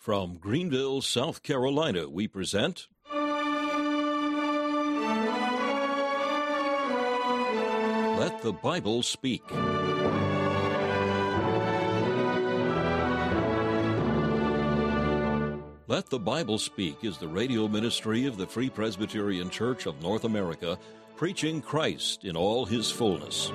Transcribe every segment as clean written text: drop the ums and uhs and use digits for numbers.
From Greenville, South Carolina, we present Let the Bible Speak. Let the Bible Speak is the radio ministry of the Free Presbyterian Church of North America, preaching Christ in all his fullness.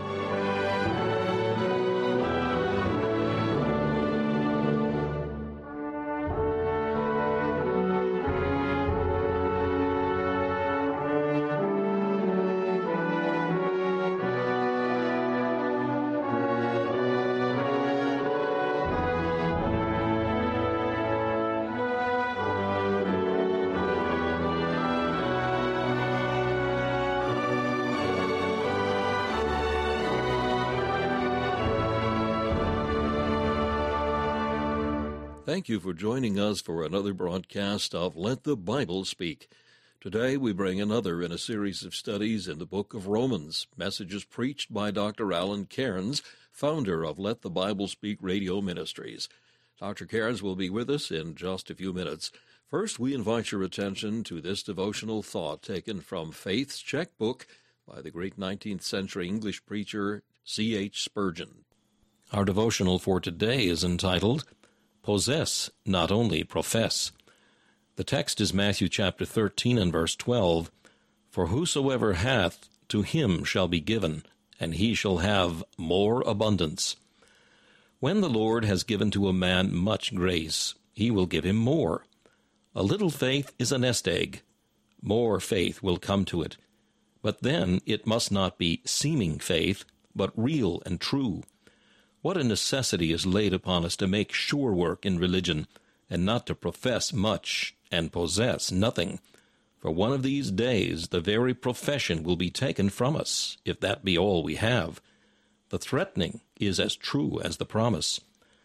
Thank you for joining us for another broadcast of Let the Bible Speak. Today we bring another in a series of studies in the book of Romans, messages preached by Dr. Alan Cairns, founder of Let the Bible Speak Radio Ministries. Dr. Cairns will be with us in just a few minutes. First, we invite your attention to this devotional thought taken from Faith's Checkbook by the great 19th century English preacher C.H. Spurgeon. Our devotional for today is entitled, Possess, not only profess. The text is Matthew chapter 13 and verse 12. For whosoever hath, to him shall be given, and he shall have more abundance. When the Lord has given to a man much grace, he will give him more. A little faith is a nest egg. More faith will come to it. But then it must not be seeming faith, but real and true. What a necessity is laid upon us to make sure work in religion, and not to profess much and possess nothing. For one of these days the very profession will be taken from us, if that be all we have. The threatening is as true as the promise.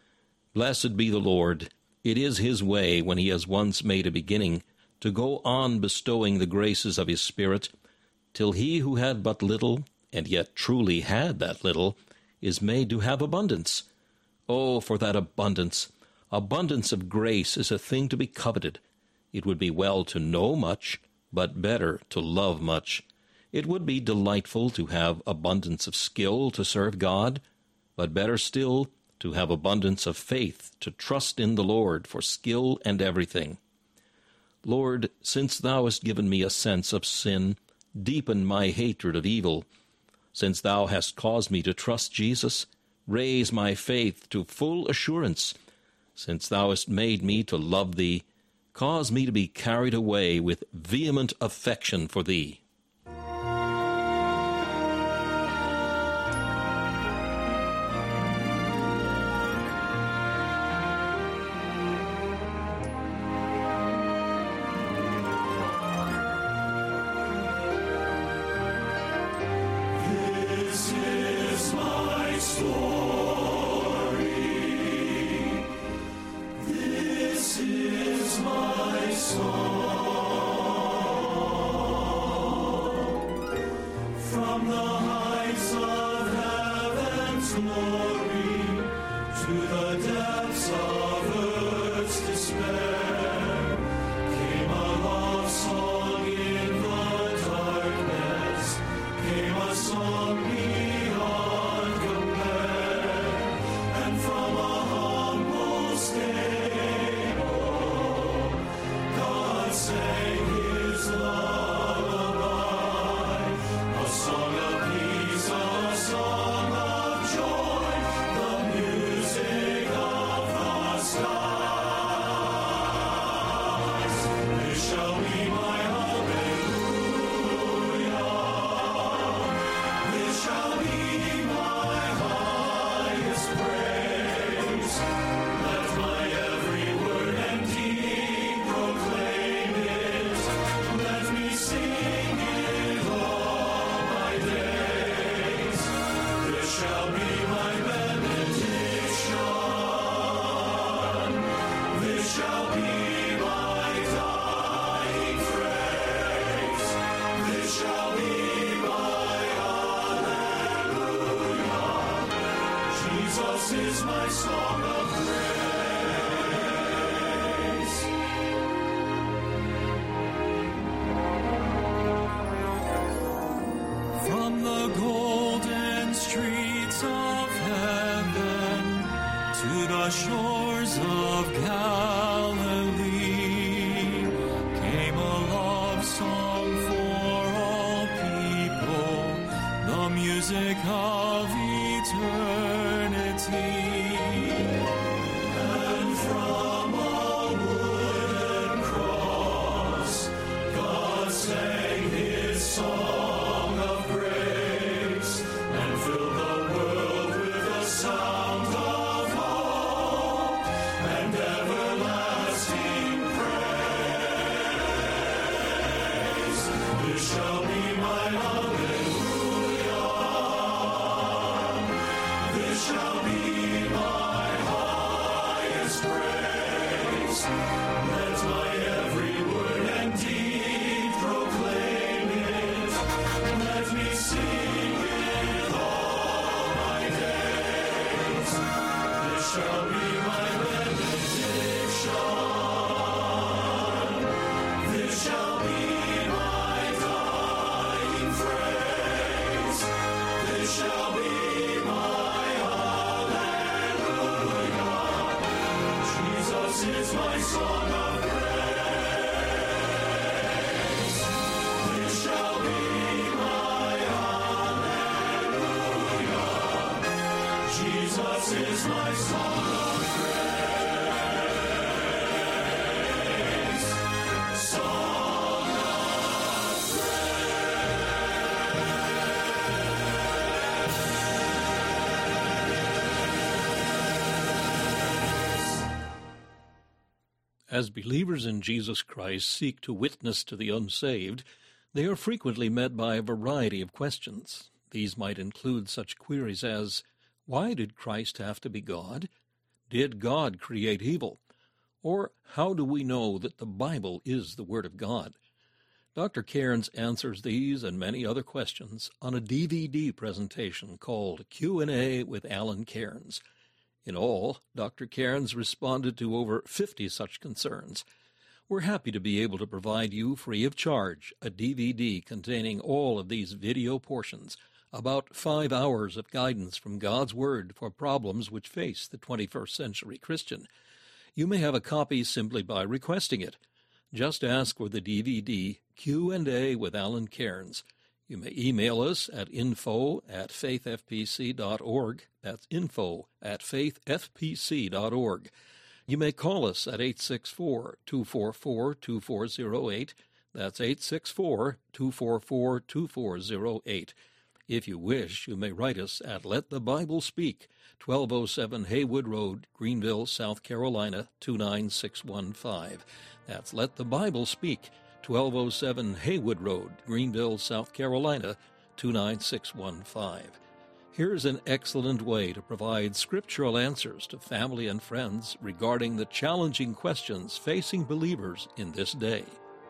Blessed be the Lord. It is his way, when he has once made a beginning, to go on bestowing the graces of his Spirit, till he who had but little, and yet truly had that little, is made to have abundance. Oh, for that abundance! Abundance of grace is a thing to be coveted. It would be well to know much, but better to love much. It would be delightful to have abundance of skill to serve God, but better still to have abundance of faith to trust in the Lord for skill and everything. Lord, since thou hast given me a sense of sin, deepen my hatred of evil. Since thou hast caused me to trust Jesus, raise my faith to full assurance. Since thou hast made me to love thee, cause me to be carried away with vehement affection for thee. Jesus is my song of praise. shall be my hallelujah. This shall be my highest praise. Let my every word and deed proclaim it. Let me sing it all my days. This shall be my benediction. This shall be my dying phrase. This shall be my hallelujah. Jesus is my song of praise. This shall be my hallelujah. Jesus is my song of praise. Song of As believers in Jesus Christ seek to witness to the unsaved, they are frequently met by a variety of questions. These might include such queries as, why did Christ have to be God? Did God create evil? Or how do we know that the Bible is the Word of God? Dr. Cairns answers these and many other questions on a DVD presentation called Q&A with Alan Cairns. In all, Dr. Cairns responded to over 50 such concerns. We're happy to be able to provide you free of charge a DVD containing all of these video portions, about 5 hours of guidance from God's Word for problems which face the 21st century Christian. You may have a copy simply by requesting it. Just ask for the DVD Q&A with Alan Cairns. You may email us at info@faithfpc.org. That's info@faithfpc.org. You may call us at 864-244-2408. That's 864-244-2408. If you wish, you may write us at Let the Bible Speak, 1207 Haywood Road, Greenville, South Carolina, 29615. That's Let the Bible Speak, 1207 Haywood Road, Greenville, South Carolina, 29615. Here's an excellent way to provide scriptural answers to family and friends regarding the challenging questions facing believers in this day.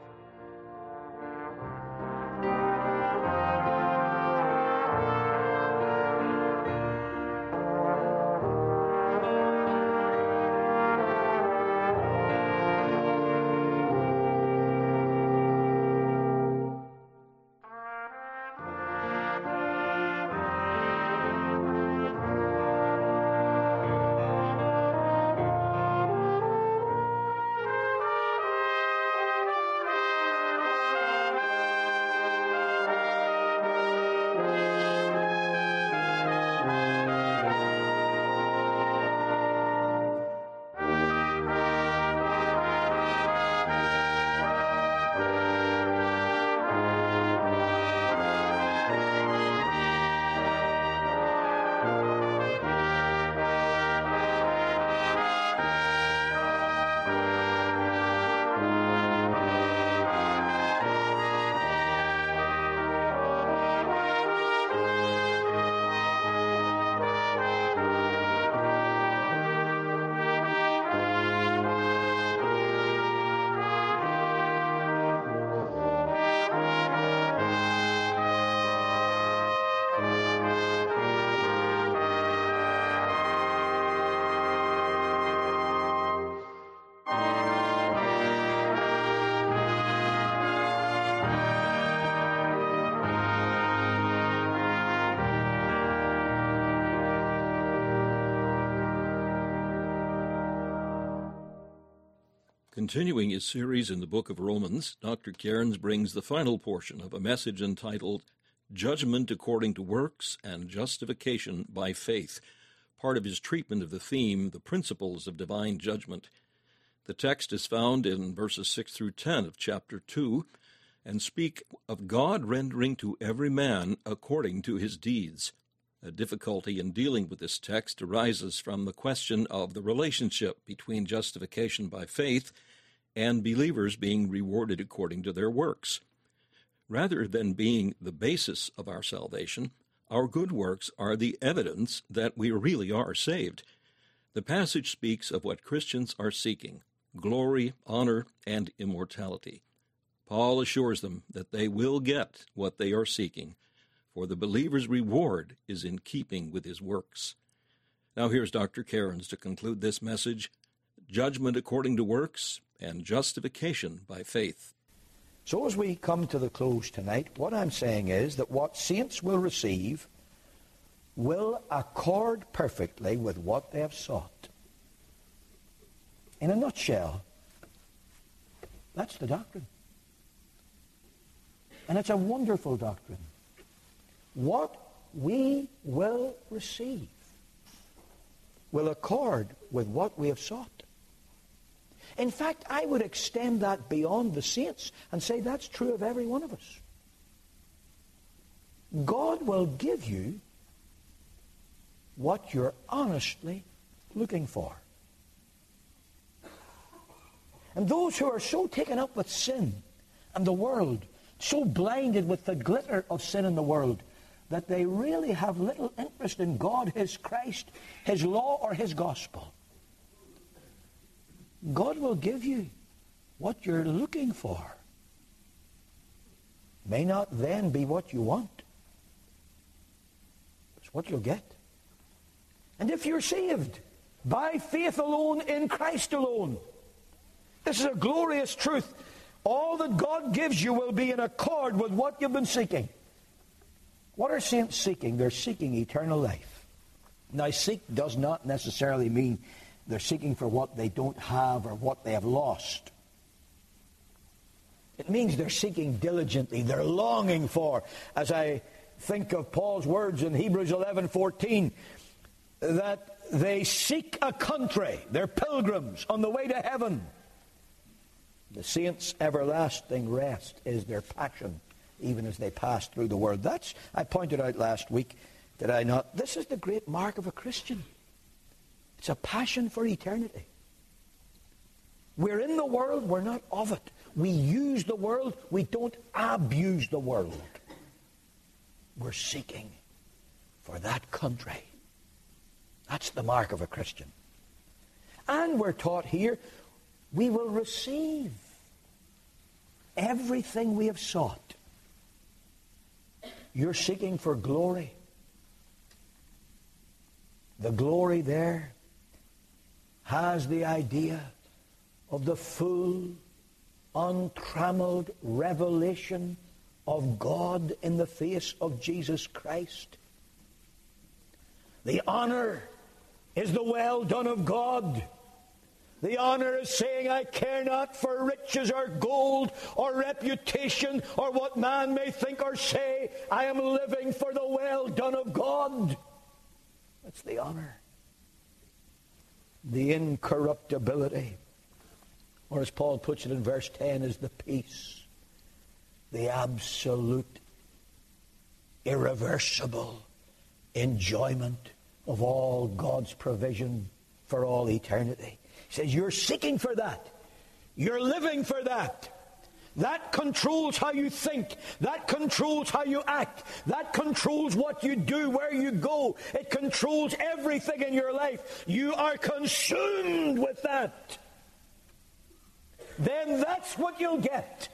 Continuing his series in the book of Romans, Dr. Cairns brings the final portion of a message entitled Judgment According to Works and Justification by Faith, part of his treatment of the theme, the principles of divine judgment. The text is found in verses 6 through 10 of chapter 2, and speak of God rendering to every man according to his deeds. A difficulty in dealing with this text arises from the question of the relationship between justification by faith and believers being rewarded according to their works. Rather than being the basis of our salvation, our good works are the evidence that we really are saved. The passage speaks of what Christians are seeking: glory, honor, and immortality. Paul assures them that they will get what they are seeking, for the believer's reward is in keeping with his works. Now here's Dr. Cairns to conclude this message: judgment according to works and justification by faith. So as we come to the close tonight, what I'm saying is that what saints will receive will accord perfectly with what they have sought. In a nutshell, that's the doctrine. And it's a wonderful doctrine. What we will receive will accord with what we have sought. In fact, I would extend that beyond the saints and say that's true of every one of us. God will give you what you're honestly looking for. And those who are so taken up with sin and the world, so blinded with the glitter of sin in the world, that they really have little interest in God, His Christ, His law, or His gospel, God will give you what you're looking for. May not then be what you want. It's what you'll get. And if you're saved by faith alone, in Christ alone, this is a glorious truth. All that God gives you will be in accord with what you've been seeking. What are saints seeking? They're seeking eternal life. Now, seek does not necessarily mean they're seeking for what they don't have or what they have lost. It means they're seeking diligently. They're longing for, as I think of Paul's words in Hebrews 11:14, that they seek a country. They're pilgrims on the way to heaven. The saints' everlasting rest is their passion, even as they pass through the world. That's, I pointed out last week, did I not? This is the great mark of a Christian. It's a passion for eternity. We're in the world, we're not of it. We use the world, we don't abuse the world. We're seeking for that country. That's the mark of a Christian. And we're taught here, we will receive everything we have sought. You're seeking for glory. The glory there has the idea of the full, untrammeled revelation of God in the face of Jesus Christ. The honor is the well done of God. The honor is saying, I care not for riches or gold or reputation or what man may think or say. I am living for the well done of God. That's the honor. The incorruptibility, or as Paul puts it in verse 10, is the peace. The absolute, irreversible enjoyment of all God's provision for all eternity. He says, you're seeking for that. You're living for that. That controls how you think. That controls how you act. That controls what you do, where you go. It controls everything in your life. You are consumed with that. Then that's what you'll get.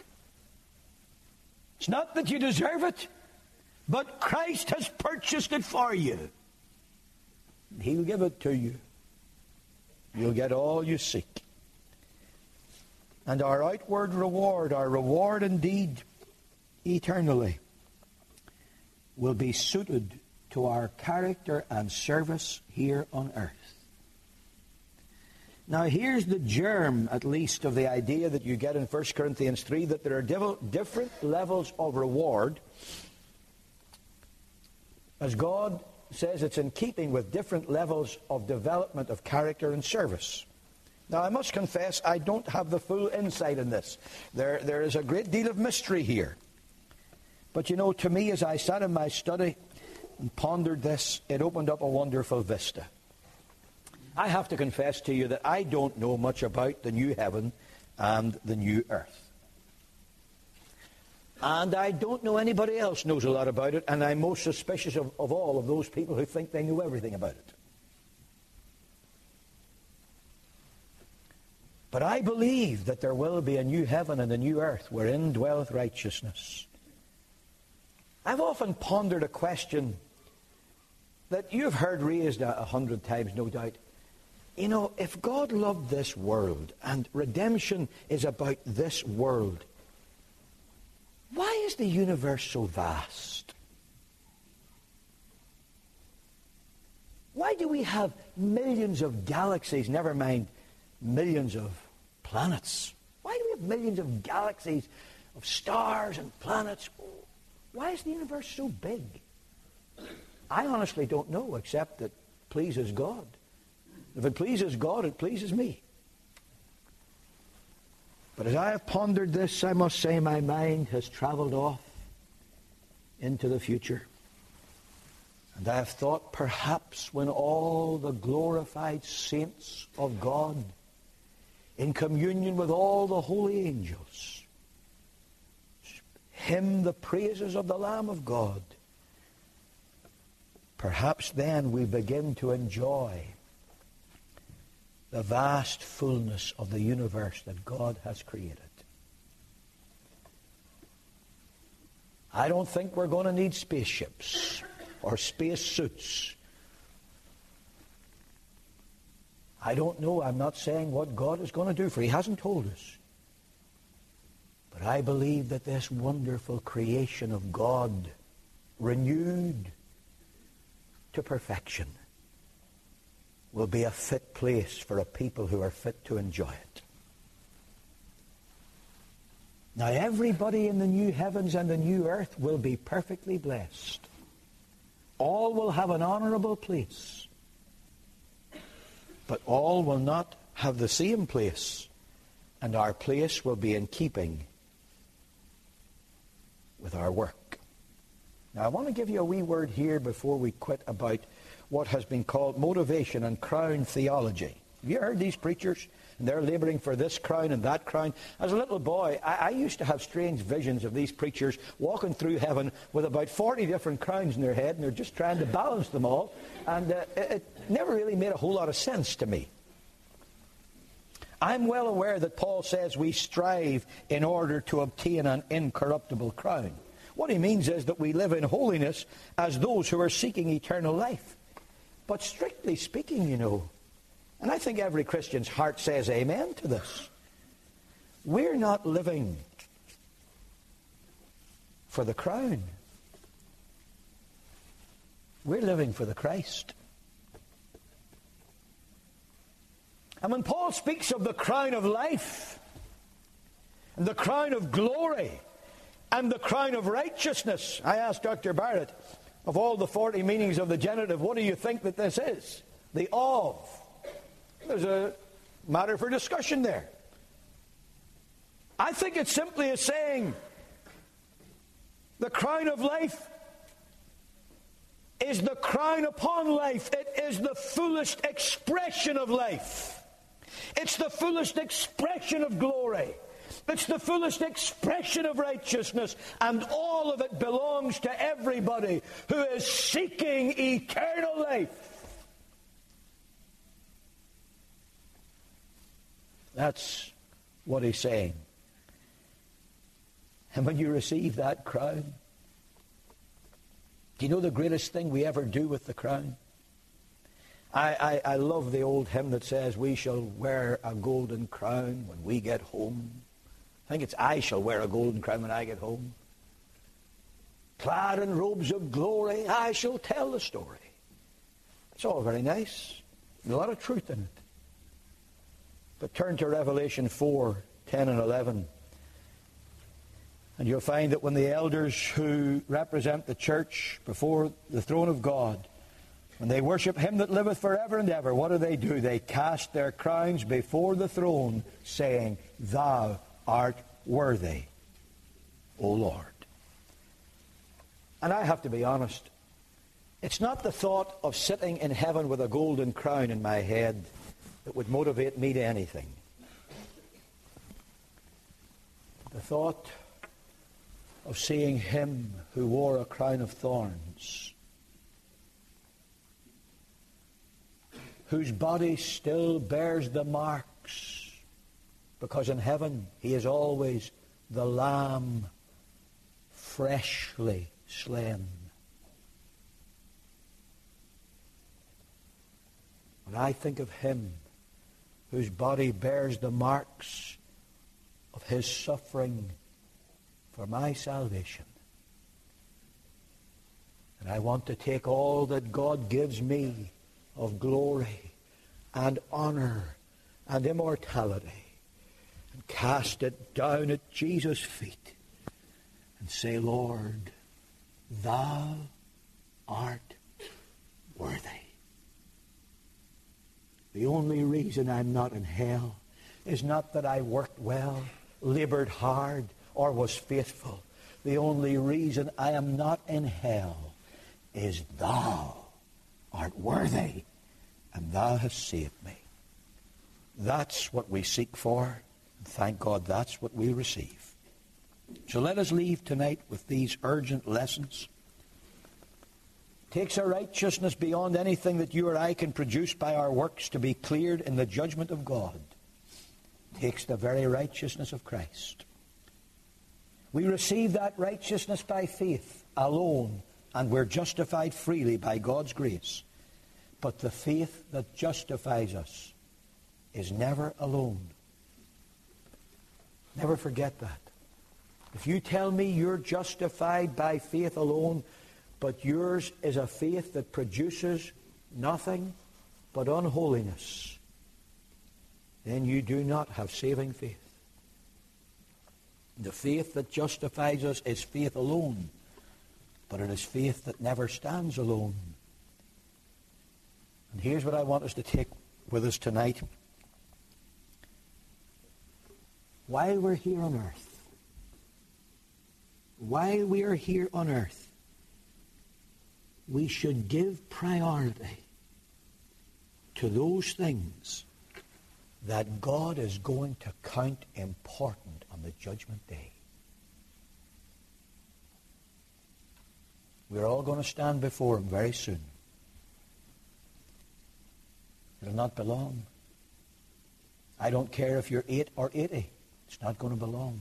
It's not that you deserve it, but Christ has purchased it for you. He'll give it to you. You'll get all you seek. And our outward reward, our reward indeed, eternally, will be suited to our character and service here on earth. Now here's the germ, at least, of the idea that you get in 1 Corinthians 3, that there are different levels of reward. As God says, it's in keeping with different levels of development of character and service. Now, I must confess, I don't have the full insight in this. There is a great deal of mystery here. But you know, to me, as I sat in my study and pondered this, it opened up a wonderful vista. I have to confess to you that I don't know much about the new heaven and the new earth. And I don't know anybody else knows a lot about it, and I'm most suspicious of all of those people who think they know everything about it. But I believe that there will be a new heaven and a new earth wherein dwelleth righteousness. I've often pondered a question that you've heard raised 100 times, no doubt. You know, if God loved this world and redemption is about this world, why is the universe so vast? Why do we have millions of galaxies, never mind millions of planets? Why do we have millions of galaxies, of stars and planets? Why is the universe so big? I honestly don't know, except that it pleases God. If it pleases God, it pleases me. But as I have pondered this, I must say my mind has traveled off into the future. And I have thought perhaps when all the glorified saints of God, in communion with all the holy angels, hymn the praises of the Lamb of God, perhaps then we begin to enjoy the vast fullness of the universe that God has created. I don't think we're going to need spaceships or space suits. I don't know. I'm not saying what God is going to do, for He hasn't told us. But I believe that this wonderful creation of God, renewed to perfection, will be a fit place for a people who are fit to enjoy it. Now, everybody in the new heavens and the new earth will be perfectly blessed. All will have an honorable place. But all will not have the same place, and our place will be in keeping with our work. Now, I want to give you a wee word here before we quit about what has been called motivation and crown theology. Have you heard these preachers? And they're laboring for this crown and that crown. As a little boy, I used to have strange visions of these preachers walking through heaven with about 40 different crowns in their head, and they're just trying to balance them all. And it never really made a whole lot of sense to me. I'm well aware that Paul says we strive in order to obtain an incorruptible crown. What he means is that we live in holiness as those who are seeking eternal life. But strictly speaking, you know, and I think every Christian's heart says amen to this, we're not living for the crown. We're living for the Christ. And when Paul speaks of the crown of life, and the crown of glory, and the crown of righteousness, I asked Dr. Barrett, of all the 40 meanings of the genitive, what do you think that this is? The of. There's a matter for discussion there. I think it simply is saying the crown of life is the crown upon life. It is the fullest expression of life. It's the fullest expression of glory. It's the fullest expression of righteousness, and all of it belongs to everybody who is seeking eternal life. That's what he's saying. And when you receive that crown, do you know the greatest thing we ever do with the crown? I love the old hymn that says, we shall wear a golden crown when we get home. I think it's, I shall wear a golden crown when I get home. Clad in robes of glory, I shall tell the story. It's all very nice. There's a lot of truth in it. But turn to Revelation 4, 10 and 11. And you'll find that when the elders who represent the church before the throne of God, when they worship Him that liveth forever and ever, what do? They cast their crowns before the throne, saying, Thou art worthy, O Lord. And I have to be honest, it's not the thought of sitting in heaven with a golden crown in my head that would motivate me to anything. The thought of seeing him who wore a crown of thorns, whose body still bears the marks, because in heaven he is always the Lamb freshly slain. When I think of him whose body bears the marks of his suffering for my salvation, and I want to take all that God gives me of glory and honor and immortality and cast it down at Jesus' feet and say, Lord, thou art worthy. The only reason I'm not in hell is not that I worked well, labored hard, or was faithful. The only reason I am not in hell is thou art worthy, and thou hast saved me. That's what we seek for, and thank God that's what we receive. So let us leave tonight with these urgent lessons. Takes a righteousness beyond anything that you or I can produce by our works to be cleared in the judgment of God. Takes the very righteousness of Christ. We receive that righteousness by faith alone, and we're justified freely by God's grace. But the faith that justifies us is never alone. Never forget that. If you tell me you're justified by faith alone, but yours is a faith that produces nothing but unholiness, then you do not have saving faith. The faith that justifies us is faith alone, but it is faith that never stands alone. And here's what I want us to take with us tonight. While we're here on earth, we should give priority to those things that God is going to count important on the judgment day. We're all going to stand before him very soon. It'll not belong. I don't care if you're 8 or 80. It's not going to belong.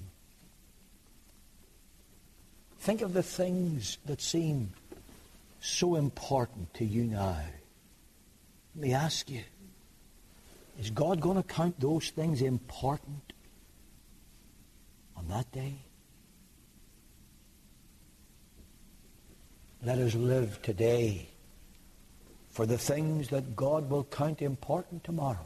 Think of the things that seem so important to you now. Let me ask you, is God going to count those things important on that day? Let us live today for the things that God will count important tomorrow.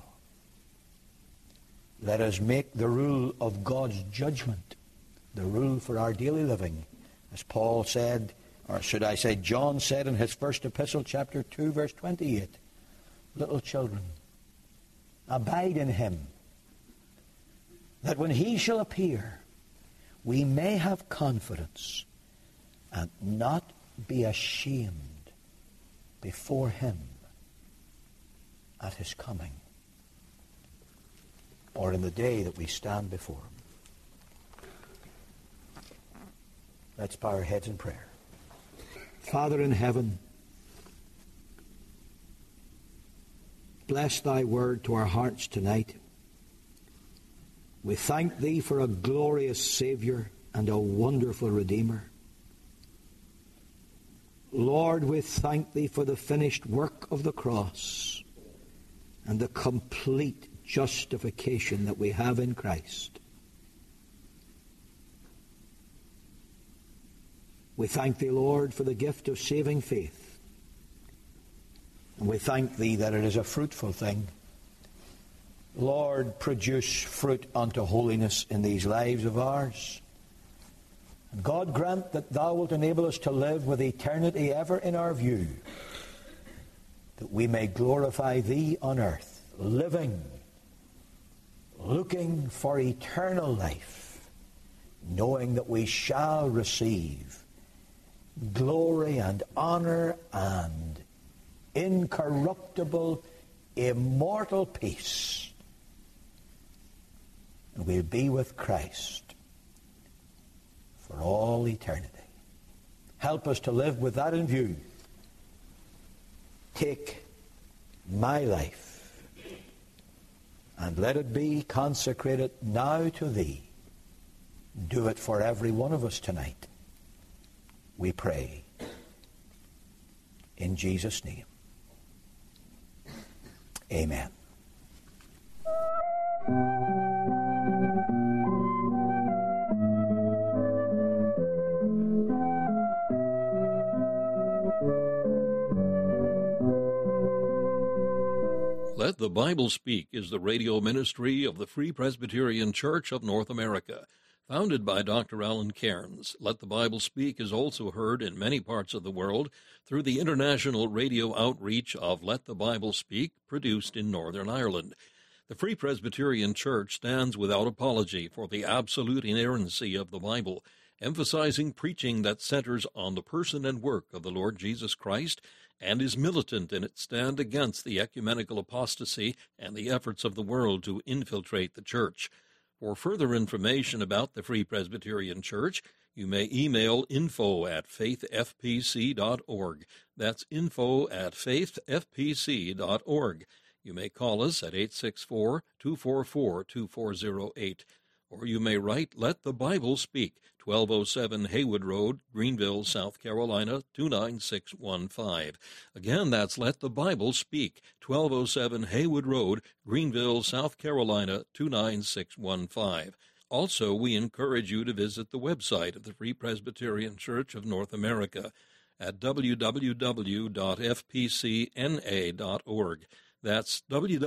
Let us make the rule of God's judgment the rule for our daily living. As Paul said, or should I say John said in his first epistle, chapter 2, verse 28, little children, abide in him, that when he shall appear, we may have confidence and not be ashamed before him at his coming, or in the day that we stand before him. Let's bow our heads in prayer. Father in heaven, bless thy word to our hearts tonight. We thank thee for a glorious Savior and a wonderful Redeemer. Lord, we thank thee for the finished work of the cross and the complete justification that we have in Christ. We thank thee, Lord, for the gift of saving faith. And we thank thee that it is a fruitful thing. Lord, produce fruit unto holiness in these lives of ours. And God, grant that thou wilt enable us to live with eternity ever in our view, that we may glorify thee on earth, living, looking for eternal life, knowing that we shall receive glory and honor and incorruptible, immortal peace. And we'll be with Christ for all eternity. Help us to live with that in view. Take my life and let it be consecrated now to Thee. Do it for every one of us tonight, we pray. In Jesus' name. Amen. Let the Bible Speak is the radio ministry of the Free Presbyterian Church of North America. Founded by Dr. Alan Cairns, Let the Bible Speak is also heard in many parts of the world through the international radio outreach of Let the Bible Speak, produced in Northern Ireland. The Free Presbyterian Church stands without apology for the absolute inerrancy of the Bible, emphasizing preaching that centers on the person and work of the Lord Jesus Christ, and is militant in its stand against the ecumenical apostasy and the efforts of the world to infiltrate the church. For further information about the Free Presbyterian Church, you may email info@faithfpc.org. That's info@faithfpc.org. You may call us at 864-244-2408. Or you may write Let the Bible Speak, 1207 Haywood Road, Greenville, South Carolina, 29615. Again, that's Let the Bible Speak, 1207 Haywood Road, Greenville, South Carolina, 29615. Also, we encourage you to visit the website of the Free Presbyterian Church of North America at www.fpcna.org. That's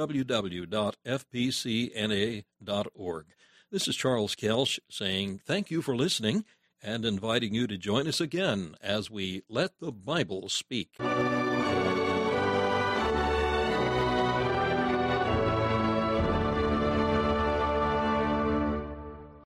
www.fpcna.org. This is Charles Kelsch saying thank you for listening and inviting you to join us again as we Let the Bible Speak.